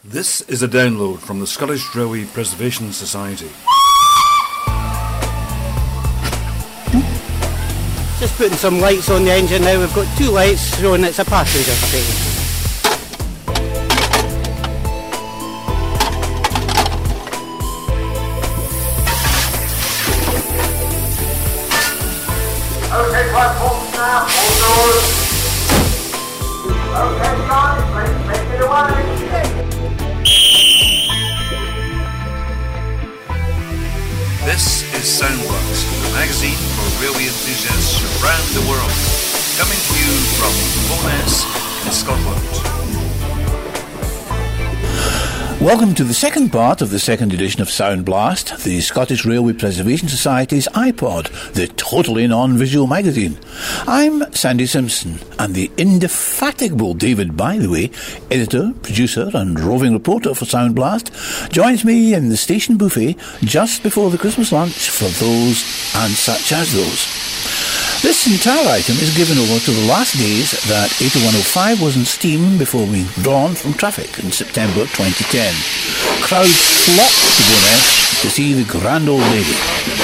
This is a download from the Scottish Railway Preservation Society. Just putting some lights on the engine now. We've got two lights showing it's a passenger train. Okay, platforms now, all doors. Okay, guys, let's make it away. This is Soundworks, the magazine for railway enthusiasts around the world, coming to you from Bo'ness in Scotland. Welcome to the second part of the second edition of Sound Blast, the Scottish Railway Preservation Society's iPod, the totally non-visual magazine. I'm Sandy Simpson, and the indefatigable David Bytheway, editor, producer and roving reporter for Sound Blast, joins me in the station buffet just before the Christmas lunch for those and such as those. This entire item is given over to the last days that 80105 was in steam before being drawn from traffic in September 2010. Crowds flocked to Bo'ness to see the grand old lady.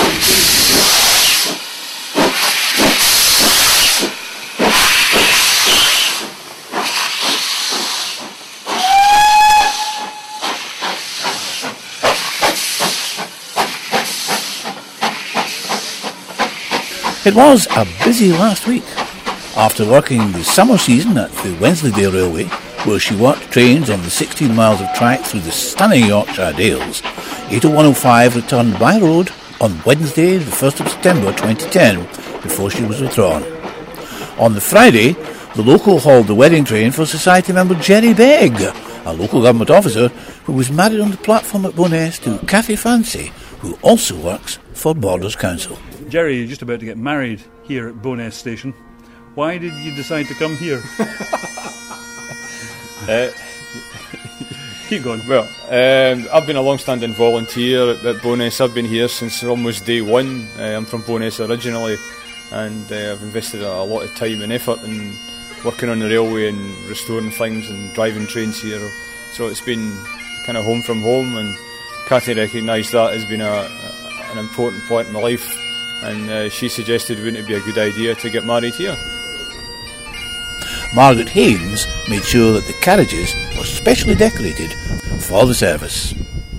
It was a busy last week. After working the summer season at the Wensleydale Railway, where she worked trains on the 16 miles of track through the stunning Yorkshire Dales, 80105 returned by road on Wednesday, the 1st of September 2010, before she was withdrawn. On the Friday, the local hauled the wedding train for Society member Jerry Begg, a local government officer who was married on the platform at Bo'ness to Cathy Fancy, who also works for Borders Council. Jerry, you're just about to get married here at Bo'ness Station. Why did you decide to come here? Keep going. Well, I've been a long-standing volunteer at Bo'ness. I've been here since almost day one. I'm from Bo'ness originally, and I've invested a lot of time and effort in working on the railway and restoring things and driving trains here. So it's been kind of home from home, and Cathy recognised that as being an important point in my life. And she suggested wouldn't it be a good idea to get married here. Margaret Haynes made sure that the carriages were specially decorated for the service.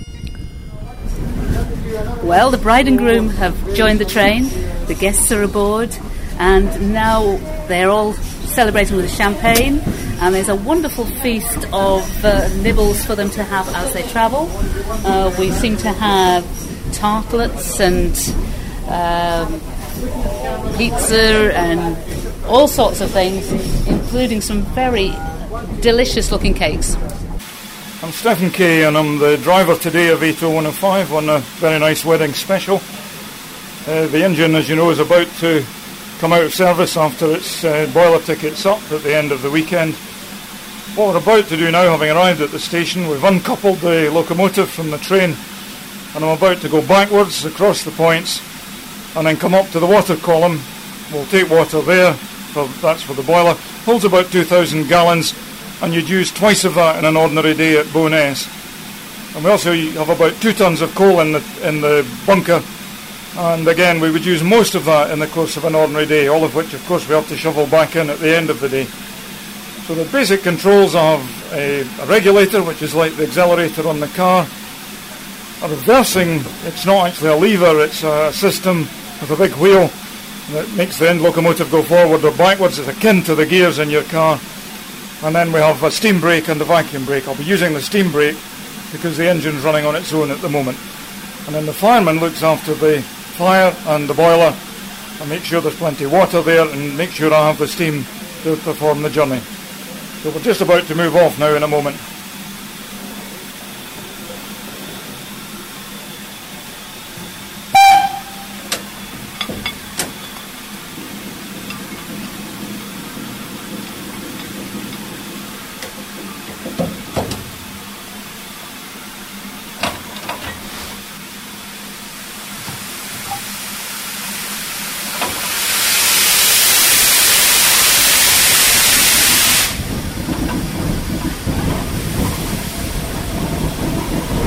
Well, the bride and groom have joined the train, the guests are aboard, and now they're all celebrating with champagne, and there's a wonderful feast of nibbles for them to have as they travel. We seem to have tartlets and pizza and all sorts of things, including some very delicious looking cakes. I'm Stephen Kay, and I'm the driver today of 80105 on a very nice wedding special. The engine, as you know, is about to come out of service after its boiler ticket's up at the end of the weekend. What we're about to do now, having arrived at the station, we've uncoupled the locomotive from the train, and I'm about to go backwards across the points and then come up to the water column. We'll take water there, that's for the boiler. Holds about 2,000 gallons, and you'd use twice of that in an ordinary day at Bo'ness. And we also have about 2 tons of coal in the bunker, and again we would use most of that in the course of an ordinary day, all of which of course we have to shovel back in at the end of the day. So the basic controls have a regulator, which is like the accelerator on the car. A reversing, it's not actually a lever, it's a system with a big wheel that makes the end locomotive go forward or backwards. It's akin to the gears in your car. And then we have a steam brake and a vacuum brake. I'll be using the steam brake because the engine's running on its own at the moment. And then the fireman looks after the fire and the boiler and makes sure there's plenty of water there and make sure I have the steam to perform the journey. So we're just about to move off now in a moment.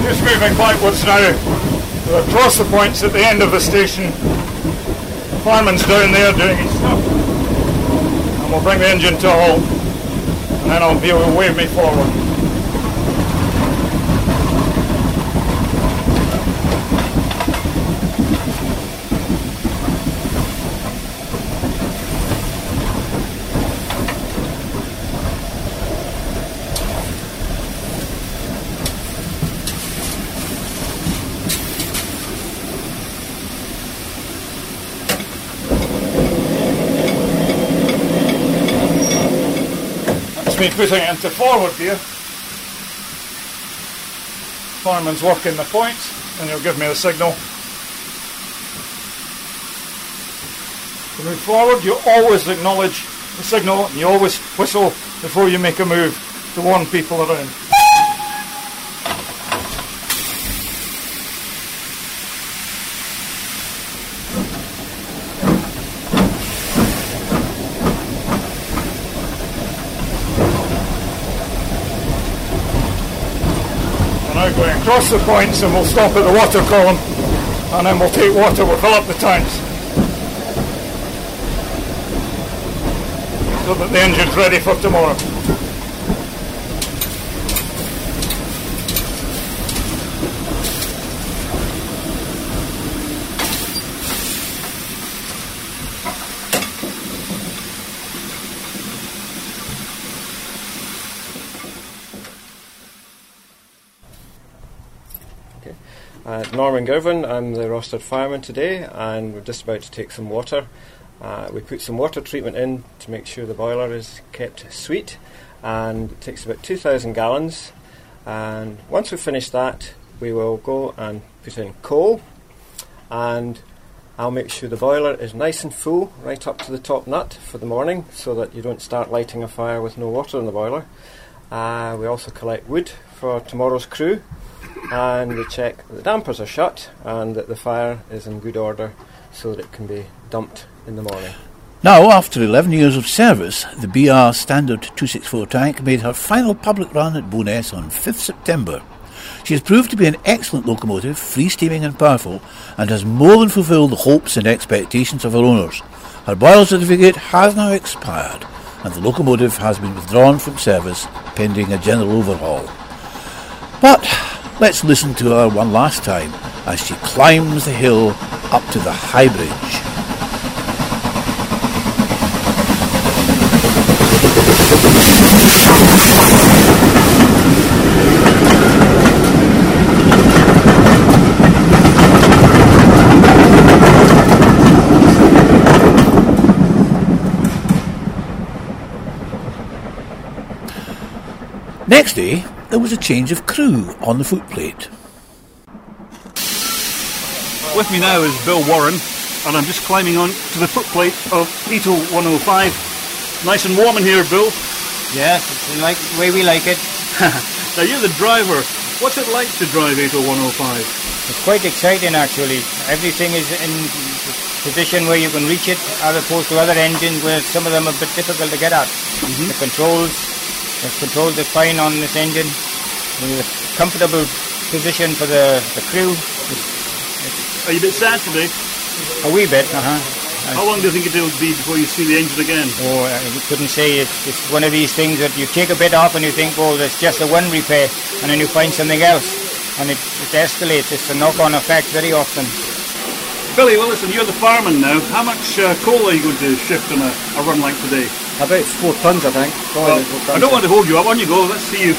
Just moving backwards now. We're across the points at the end of the station. The fireman's down there doing his stuff. And we'll bring the engine to a halt. And then he'll wave me forward. Me putting it into forward gear. Fireman's working the point and he'll give me the signal. To move forward, you always acknowledge the signal and you always whistle before you make a move to warn people around. Going across the points and we'll stop at the water column and then we'll take water, we'll fill up the tanks so that the engine's ready for tomorrow. Norman Girvan, I'm the rostered fireman today, and we're just about to take some water. We put some water treatment in to make sure the boiler is kept sweet, and it takes about 2,000 gallons. And once we've finished that, we will go and put in coal, and I'll make sure the boiler is nice and full right up to the top nut for the morning, so that you don't start lighting a fire with no water in the boiler. We also collect wood for tomorrow's crew, and we check that the dampers are shut and that the fire is in good order so that it can be dumped in the morning. Now, after 11 years of service, the BR Standard 264 tank made her final public run at Bo'ness on 5th September. She has proved to be an excellent locomotive, free-steaming and powerful, and has more than fulfilled the hopes and expectations of her owners. Her boiler certificate has now expired, and the locomotive has been withdrawn from service pending a general overhaul. But let's listen to her one last time as she climbs the hill up to the High Bridge. Next day, there was a change of crew on the footplate. With me now is Bill Warren, and I'm just climbing on to the footplate of Eto 105. Nice and warm in here, Bill. Yes, it's like the way we like it. Now you're the driver. What's it like to drive Eto 105? It's quite exciting actually. Everything is in position where you can reach it, as opposed to other engines where some of them are a bit difficult to get at. The controls are fine on this engine. A comfortable position for the crew. Are you a bit sad today? A wee bit, How long do you think it will be before you see the engine again? Oh, I couldn't say. It's one of these things that you take a bit off and you think, oh, there's just a one repair, and then you find something else, and it escalates. It's a knock-on effect very often. Billy, well listen, you're the fireman now. How much coal are you going to shift on a run like today? About 4 tons, I think. Well, I don't want to hold you up. On you go. Let's see you.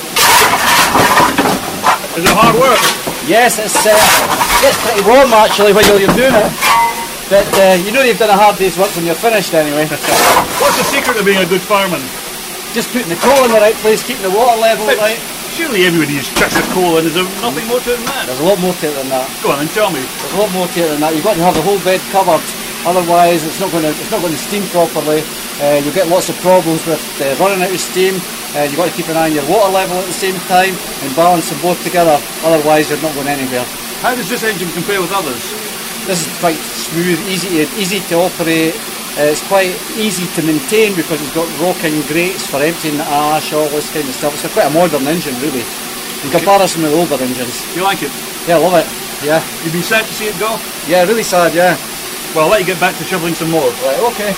Is it hard work? Yes, it's pretty warm actually when you're doing it. But you know you've done a hard day's work when you're finished anyway. What's the secret of being a good fireman? Just putting the coal in the right place, keeping the water level right. Surely everybody just chucks their coal in. Is there nothing more to it than that? There's a lot more to it than that. Go on and tell me. There's a lot more to it than that. You've got to have the whole bed covered. Otherwise, it's not going to steam properly. You'll get lots of problems with running out of steam. You've got to keep an eye on your water level at the same time and balance them both together. Otherwise, you're not going anywhere. How does this engine compare with others? This is quite smooth, easy to operate. It's quite easy to maintain because it's got rocking grates for emptying the ash, all this kind of stuff. It's quite a modern engine, really. in comparison with older engines. You like it? Yeah, I love it. Yeah. You'd be sad to see it go? Yeah, really sad, yeah. Well, I'll let you get back to shoveling some more. Right, okay.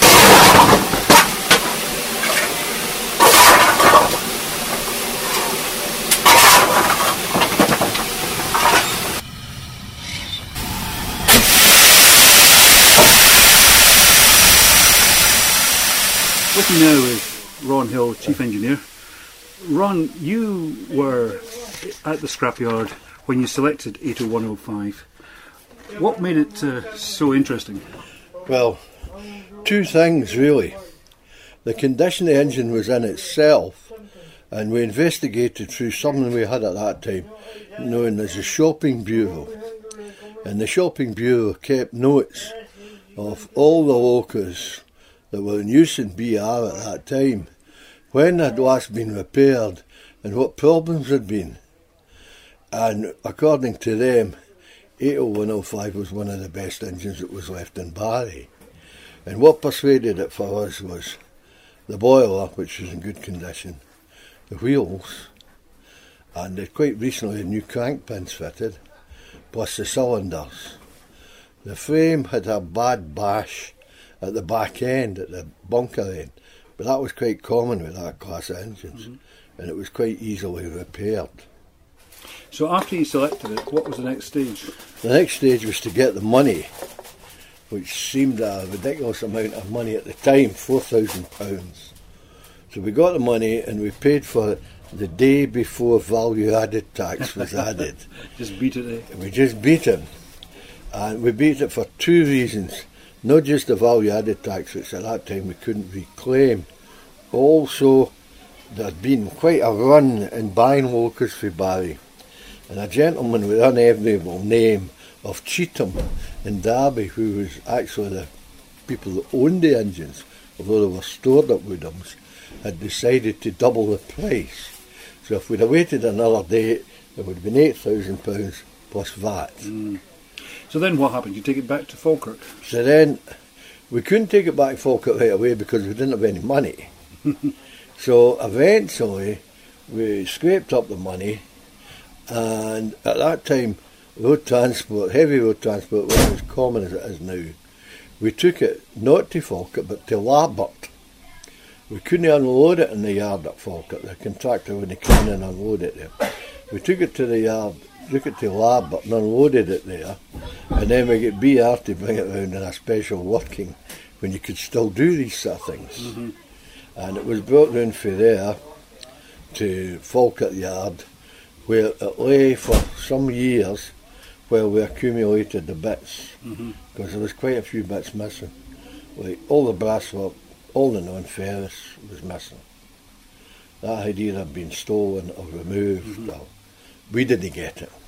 With me now is Ron Hill, Chief Engineer. Ron, you were at the scrapyard when you selected 80105. What made it so interesting? Well, two things really. The condition the engine was in itself, and we investigated through something we had at that time known as the Shopping Bureau. And the Shopping Bureau kept notes of all the locos that were in use in BR at that time, when they'd last been repaired and what problems had been. And according to them, 80105 was one of the best engines that was left in Barry. And what persuaded it for us was the boiler, which was in good condition, the wheels, and they quite recently new crank pins fitted, plus the cylinders. The frame had a bad bash at the back end, at the bunker end, but that was quite common with that class of engines, and it was quite easily repaired. So after you selected it, what was the next stage? The next stage was to get the money, which seemed a ridiculous amount of money at the time, £4,000. So we got the money and we paid for it the day before value added tax was added. Just beat it, eh? We just beat it. And we beat it for two reasons. Not just the value added tax, which at that time we couldn't reclaim. Also, there'd been quite a run in buying locos for Barry. And a gentleman with an unenviable name of Cheetham in Derby, who was actually the people that owned the engines, although they were stored at Woodhams, had decided to double the price. So if we'd have waited another day, it would have been £8,000 plus VAT. So then what happened? You take it back to Falkirk? So then, we couldn't take it back to Falkirk right away because we didn't have any money. So eventually, we scraped up the money, and at that time, road transport, heavy road transport, wasn't as common as it is now. We took it not to Falkirk, but to Larbert. We couldn't unload it in the yard at Falkirk. The contractor wouldn't come in and unload it there. We took it to the yard, took it to Larbert and unloaded it there, and then we get BR to bring it round in a special working when you could still do these sort of things. And it was brought round from there to Falkirk Yard, where it lay for some years while we accumulated the bits, because there was quite a few bits missing. Like all the brasswork, all the non-ferrous was missing. That had either been stolen or removed, or we didn't get it.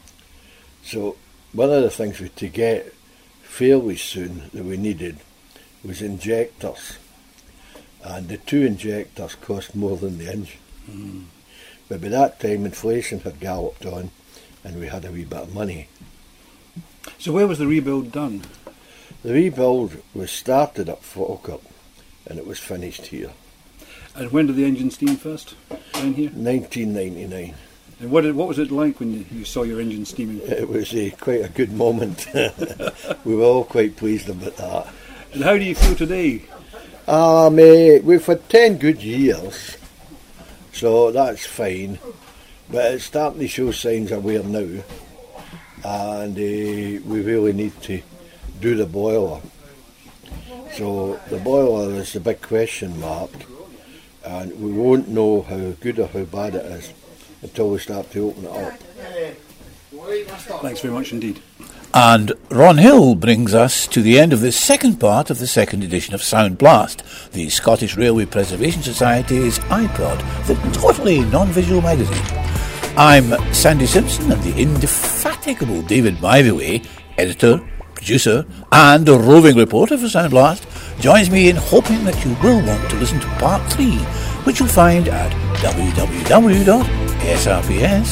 So one of the things we had to get fairly soon that we needed was injectors, and the two injectors cost more than the engine. But by that time inflation had galloped on and we had a wee bit of money. So where was the rebuild done? The rebuild was started at Falkirk and it was finished here. And when did the engine steam first? Down here? 1999. And what was it like when you saw your engine steaming? It was quite a good moment. We were all quite pleased about that. And how do you feel today? We've had 10 good years, so that's fine. But it's starting to show signs of wear now, and we really need to do the boiler. So the boiler is the big question mark, and we won't know how good or how bad it is until we start to open it up. Thanks very much indeed. And Ron Hill brings us to the end of the second part of the second edition of Sound Blast, the Scottish Railway Preservation Society's iPod, the totally non-visual magazine. I'm Sandy Simpson, and the indefatigable David Bytheway, editor, producer and roving reporter for Sound Blast, joins me in hoping that you will want to listen to part 3, which you'll find at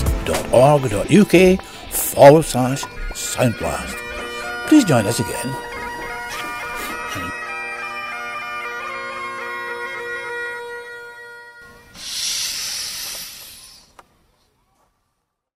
www.srps.org.uk/Soundblast. Please join us again